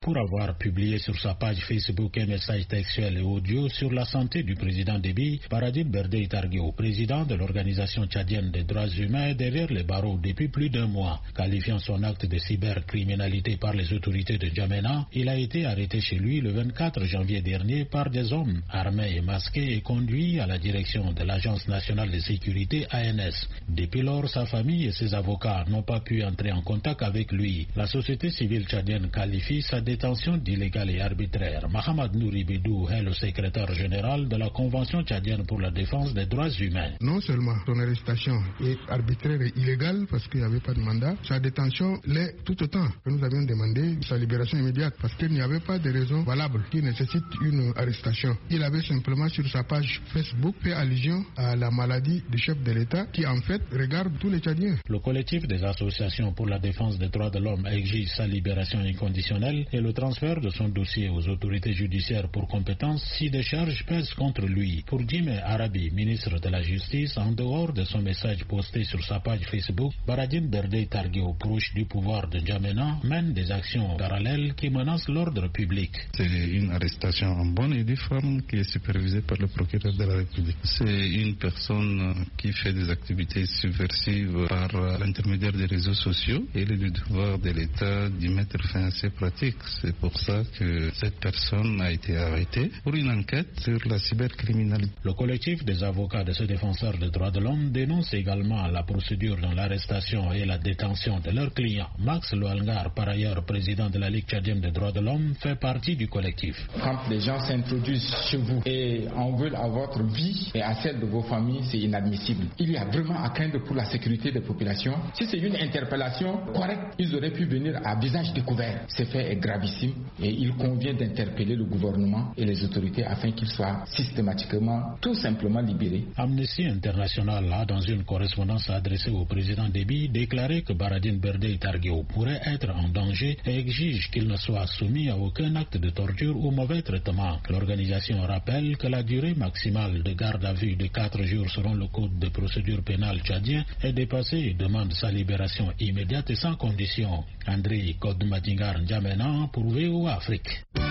Pour avoir publié sur sa page Facebook un message textuel et audio sur la santé du président Déby, Baradine Berdey Targuéo, président de l'Organisation tchadienne des droits humains, est derrière les barreaux depuis plus d'1 mois. Qualifiant son acte de cybercriminalité par les autorités de N'Djamena, il a été arrêté chez lui le 24 janvier dernier par des hommes armés et masqués et conduit à la direction de l'Agence nationale de sécurité ANS. Depuis lors, sa famille et ses avocats n'ont pas pu entrer en contact avec lui. La société civile tchadienne qualifie sa détention d'illégale et arbitraire. Mahamad Nouri Bidou est le secrétaire général de la Convention tchadienne pour la défense des droits humains. Non seulement son arrestation est arbitraire et illégale parce qu'il n'y avait pas de mandat, sa détention l'est tout autant que nous avions demandé sa libération immédiate parce qu'il n'y avait pas de raison valable qui nécessite une arrestation. Il avait simplement sur sa page Facebook fait allusion à la maladie du chef de l'État qui en fait regarde tous les Tchadiens. Le collectif des associations pour la défense des droits de l'homme exige sa libération inconditionnelle et le transfert de son dossier aux autorités judiciaires pour compétence si des charges pèsent contre lui. Pour Djimé Arabi, ministre de la Justice, en dehors de son message posté sur sa page Facebook, Baradine Berdey Targuéo, proche du pouvoir de N'Djamena, mène des actions parallèles qui menacent l'ordre public. C'est une arrestation en bonne et due forme qui est supervisée par le procureur de la République. C'est une personne qui fait des activités subversives par l'intermédiaire des réseaux sociaux et il est du devoir de l'État d'y mettre fin à ces pratiques. C'est pour ça que cette personne a été arrêtée pour une enquête sur la cybercriminalité. Le collectif des avocats de ce défenseur des droits de l'homme dénonce également la procédure dans l'arrestation et la détention de leur client. Max Loalgar, par ailleurs président de la Ligue tchadienne des droits de l'homme, fait partie du collectif. Quand les gens s'introduisent chez vous et en veulent à votre vie et à celle de vos familles, c'est inadmissible. Il y a vraiment à craindre pour la sécurité des populations. Si c'est une interpellation correcte, ils auraient pu venir à visage découvert. Ce fait est gravissime et il convient d'interpeller le gouvernement et les autorités afin qu'ils soient systématiquement, tout simplement libérés. Amnesty International a, dans une correspondance adressée au président Déby, déclaré que Baradine Berdey Targuéo pourrait être en danger et exige qu'il ne soit soumis à aucun acte de torture ou mauvais traitement. L'organisation rappelle que la durée maximale de garde à vue de 4 jours selon le code de procédure pénale tchadien est dépassée et demande sa libération immédiate et sans condition. André Kodmadingar N'Djamena pour VOA Afrique.